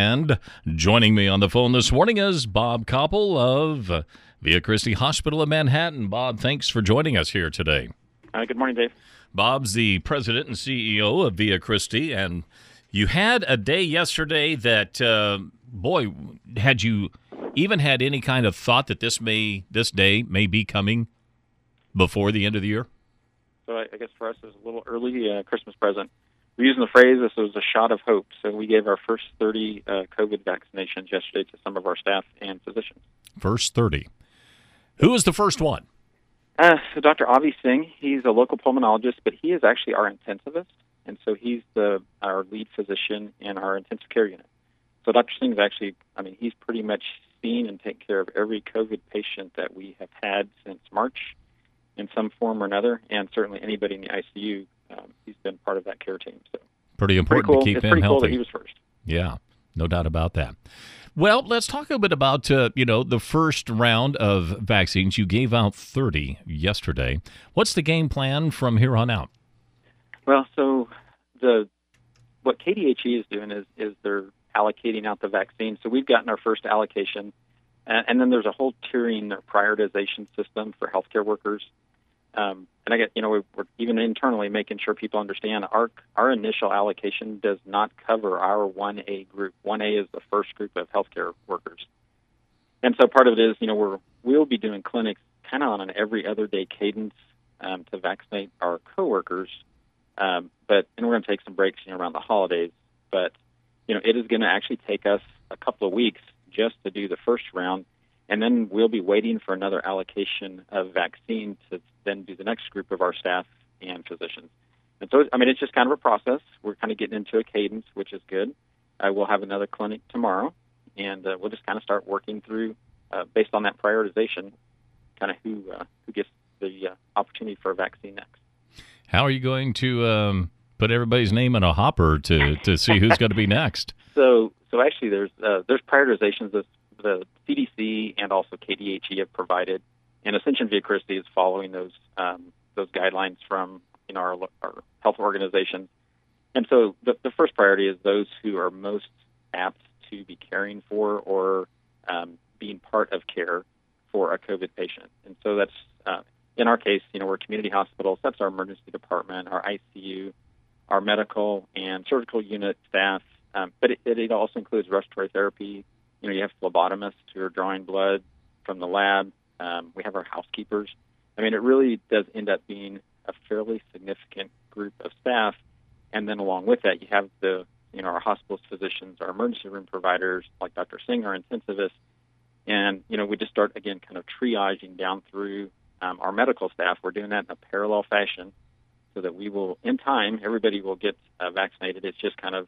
And joining me on the phone this morning is Bob Koppel of Via Christi Hospital of Manhattan. Bob, thanks for joining us here today. Good morning, Dave. Bob's the president and CEO of Via Christi, and you had a day yesterday that, had you even had any kind of thought that this day may be coming before the end of the year? So I guess for us it was a little early Christmas present. We're using the phrase, this was a shot of hope. So we gave our first 30 COVID vaccinations yesterday to some of our staff and physicians. First 30. Who was the first one? So Dr. Avi Singh, he's a local pulmonologist, but he is actually our intensivist. And so he's our lead physician in our intensive care unit. So Dr. Singh is actually, he's pretty much seen and taken care of every COVID patient that we have had since March in some form or another, and certainly anybody in the ICU, he's been part of that care team. So pretty important cool. to keep it's him pretty healthy. Cool that he was first. Yeah, no doubt about that. Well, let's talk a bit about, the first round of vaccines. You gave out 30 yesterday. What's the game plan from here on out? Well, so what KDHE is doing is they're allocating out the vaccine. So we've gotten our first allocation, and then there's a whole tiering or prioritization system for healthcare workers. And I get, we're even internally making sure people understand our initial allocation does not cover our 1A group. 1A is the first group of healthcare workers. And so part of it is, we'll be doing clinics kind of on an every other day cadence to vaccinate our coworkers. And we're going to take some breaks around the holidays. But, it is going to actually take us a couple of weeks just to do the first round. And then we'll be waiting for another allocation of vaccine to then do the next group of our staff and physicians. And so, it's just kind of a process. We're kind of getting into a cadence, which is good. We'll have another clinic tomorrow, and we'll just kind of start working through, based on that prioritization, kind of who gets the opportunity for a vaccine next. How are you going to put everybody's name in a hopper to see who's going to be next? So actually, there's prioritizations that the CDC and also KDHE have provided, and Ascension Via Christi is following those guidelines from our health organizations. And so the first priority is those who are most apt to be caring for or being part of care for a COVID patient. And so that's in our case, we're community hospitals. That's our emergency department, our ICU, our medical and surgical unit staff. But it also includes respiratory therapy. You have phlebotomists who are drawing blood from the lab. We have our housekeepers. It really does end up being a fairly significant group of staff. And then along with that, you have our hospital's physicians, our emergency room providers, like Dr. Singh, our intensivist. And, we just start, again, kind of triaging down through our medical staff. We're doing that in a parallel fashion so that we will, in time, everybody will get vaccinated. It's just kind of,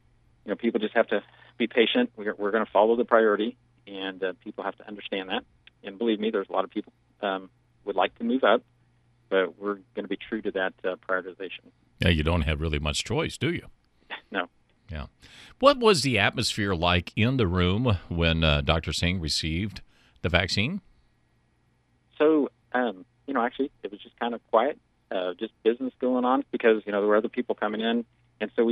people just have to be patient. We're going to follow the priority, and people have to understand that. And believe me, there's a lot of people would like to move up, but we're going to be true to that prioritization. Yeah, you don't have really much choice, do you? No. Yeah. What was the atmosphere like in the room when Dr. Singh received the vaccine? So, actually, it was just kind of quiet, just business going on because, there were other people coming in. And so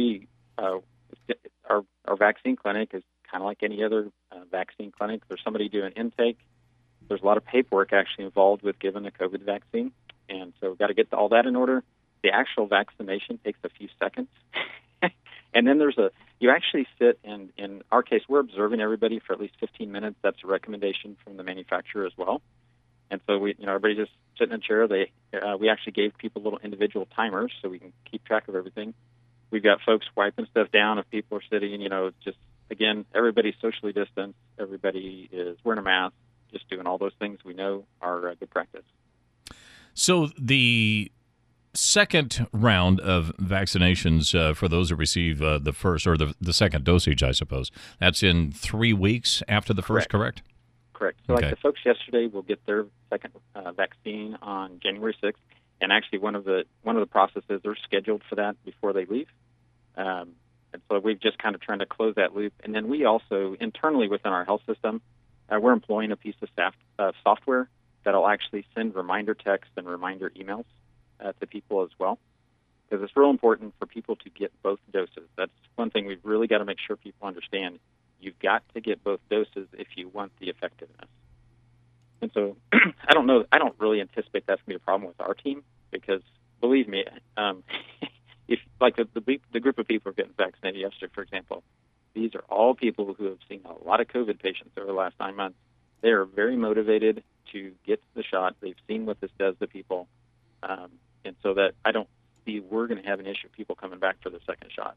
our vaccine clinic is kind of like any other vaccine clinic. There's somebody doing intake. There's a lot of paperwork actually involved with giving a COVID vaccine. And so we've got to get all that in order. The actual vaccination takes a few seconds. And then you actually sit, and in our case, we're observing everybody for at least 15 minutes. That's a recommendation from the manufacturer as well. And so everybody's just sitting in a chair. We actually gave people little individual timers so we can keep track of everything. We've got folks wiping stuff down if people are sitting, just, again, everybody's socially distanced. Everybody is wearing a mask, just doing all those things we know are good practice. So the second round of vaccinations for those who receive the first or the second dosage, I suppose, that's in 3 weeks after the first, correct? Correct. So okay. Like the folks yesterday will get their second vaccine on January 6th. And actually, one of the processes, they're scheduled for that before they leave. And so we've just kind of trying to close that loop. And then we also, internally within our health system, we're employing a piece of software that'll actually send reminder texts and reminder emails to people as well. Because it's real important for people to get both doses. That's one thing we've really got to make sure people understand. You've got to get both doses if you want the effectiveness. And so I don't know. I don't really anticipate that's going to be a problem with our team because, believe me, if like the group of people who are getting vaccinated yesterday, for example, these are all people who have seen a lot of COVID patients over the last 9 months. They are very motivated to get the shot. They've seen what this does to people. And so that I don't see we're going to have an issue of people coming back for the second shot.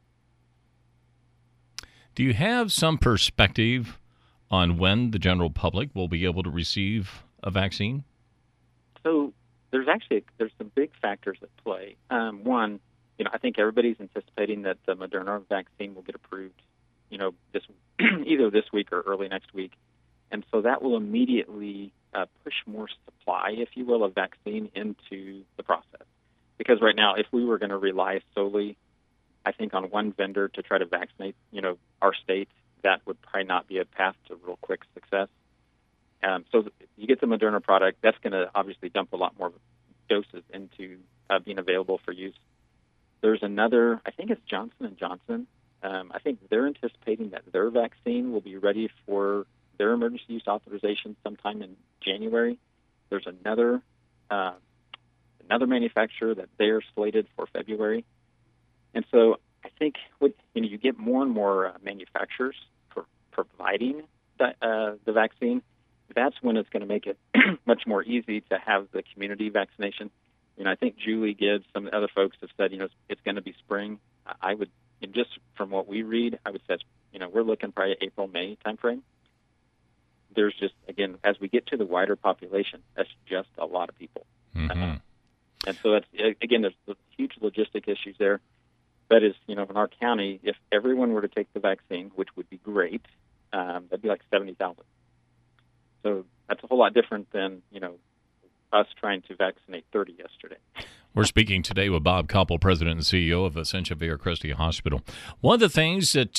Do you have some perspective on when the general public will be able to receive a vaccine? So there's some big factors at play. One, I think everybody's anticipating that the Moderna vaccine will get approved, this either this week or early next week. And so that will immediately push more supply, if you will, of vaccine into the process. Because right now, if we were going to rely solely, I think, on one vendor to try to vaccinate, our state, that would probably not be a path to real quick success. So you get the Moderna product, that's going to obviously dump a lot more doses into being available for use. There's another, I think it's Johnson & Johnson. I think they're anticipating that their vaccine will be ready for their emergency use authorization sometime in January. There's another manufacturer that they're slated for February. And so I think you get more and more manufacturers providing the vaccine. That's when it's going to make it much more easy to have the community vaccination. I think Julie Gibbs, some other folks have said, it's going to be spring. I would, just from what we read, I would say, we're looking probably April, May timeframe. There's just, again, as we get to the wider population, that's just a lot of people. Mm-hmm. And so that's, again, there's huge logistic issues there. That is, in our county, if everyone were to take the vaccine, which would be great, that'd be like 70,000. So that's a whole lot different than, us trying to vaccinate 30 yesterday. We're speaking today with Bob Koppel, President and CEO of Ascension Via Christi Hospital. One of the things that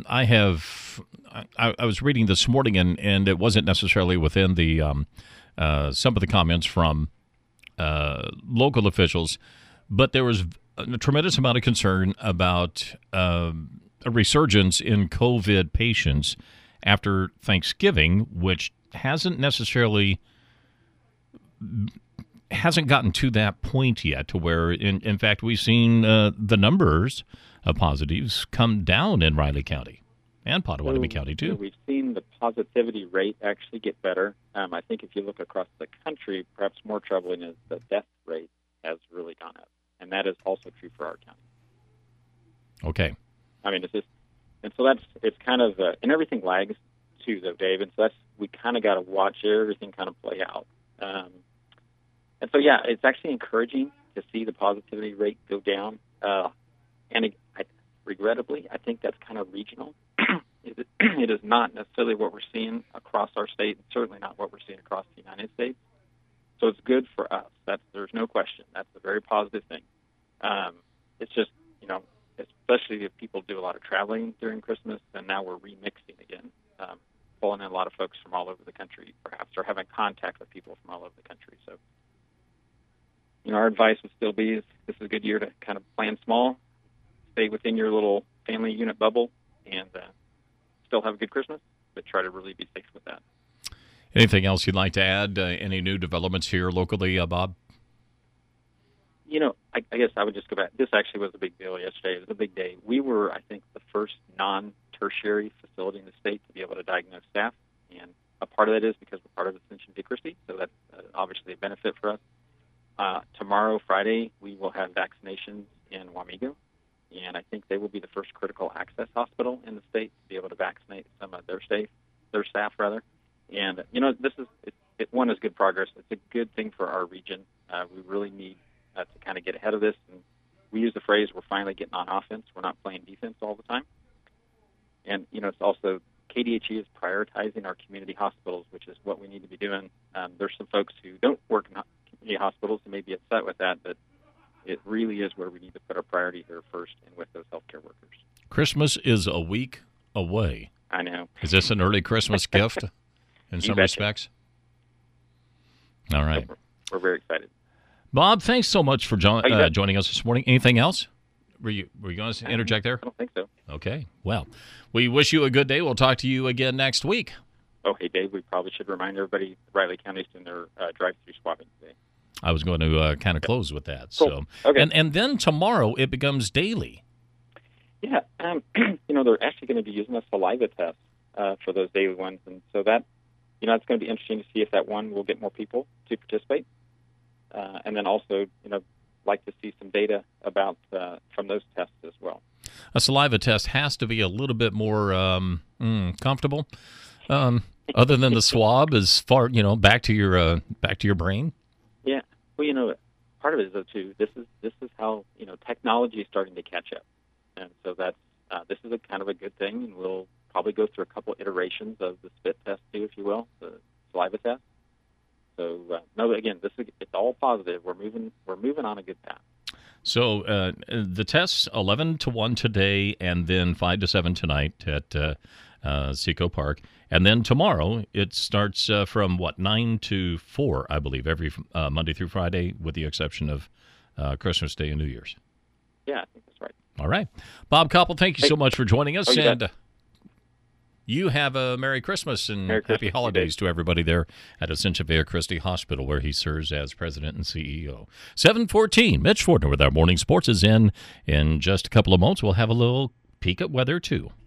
I was reading this morning, and it wasn't necessarily within the some of the comments from local officials, but there was a tremendous amount of concern about a resurgence in COVID patients after Thanksgiving, which hasn't gotten to that point yet, to where, in fact, we've seen the numbers of positives come down in Riley County and Pottawatomie County, too. We've seen the positivity rate actually get better. I think if you look across the country, perhaps more troubling is the death rate has really gone up. And that is also true for our county. Okay. And so it's kind of, and everything lags too, though, Dave. And so we kind of got to watch everything kind of play out. And so, yeah, it's actually encouraging to see the positivity rate go down. Regrettably, I think that's kind of regional. It is not necessarily what we're seeing across our state, and certainly not what we're seeing across the United States. So it's good for us. There's no question. That's a very positive thing. It's just, especially if people do a lot of traveling during Christmas, and now we're remixing again, pulling in a lot of folks from all over the country, perhaps, or having contact with people from all over the country. So, our advice would still be this is a good year to kind of plan small, stay within your little family unit bubble, and still have a good Christmas, but try to really be safe with that. Anything else you'd like to add? Any new developments here locally, Bob? I guess I would just go back. This actually was a big deal yesterday. It was a big day. We were, I think, the first non-tertiary facility in the state to be able to diagnose staph, and a part of that is because we're part of Ascension Via Christi, so that's obviously a benefit for us. Tomorrow, Friday, we will have vaccinations in Wamego, and I think they will be the first critical access hospital in the state to be able to vaccinate some of their staff. And, this is one is good progress. It's a good thing for our region. We really need to kind of get ahead of this. And we use the phrase, we're finally getting on offense. We're not playing defense all the time. And, it's also KDHE is prioritizing our community hospitals, which is what we need to be doing. There's some folks who don't work in community hospitals and may be upset with that, but it really is where we need to put our priority here first and with those healthcare workers. Christmas is a week away. I know. Is this an early Christmas gift in some respects? All right. We're very excited. Bob, thanks so much for joining us this morning. Anything else? Were you going to interject there? I don't think so. Okay. Well, we wish you a good day. We'll talk to you again next week. Oh, hey, Dave, we probably should remind everybody Riley County's doing their drive-through swabbing today. I was going to kind of close with that. Cool. So, Okay. and then tomorrow it becomes daily. Yeah, they're actually going to be using a saliva test for those daily ones, and so that, it's going to be interesting to see if that one will get more people to participate, and then also, like to see some data about from those tests as well. A saliva test has to be a little bit more comfortable, other than the swab, as far back to your brain. Yeah, well, part of it is though too. This is how technology is starting to catch up, and so that's this is a kind of a good thing, and we'll probably go through a couple iterations of the spit test too, if you will, the saliva test. So no, again, it's all positive. We're moving on a good path. So the tests 11 to 1 today, and then 5 to 7 tonight at Seco Park, and then tomorrow it starts from 9 to 4, I believe, every Monday through Friday, with the exception of Christmas Day and New Year's. Yeah, I think that's right. All right, Bob Koppel, thank you so much for joining us, and you have a Merry Christmas and Happy Holidays to everybody there at Ascension Via Christi Hospital, where he serves as president and CEO. 7:14, Mitch Fortner with our morning sports is in just a couple of moments. We'll have a little peek at weather, too.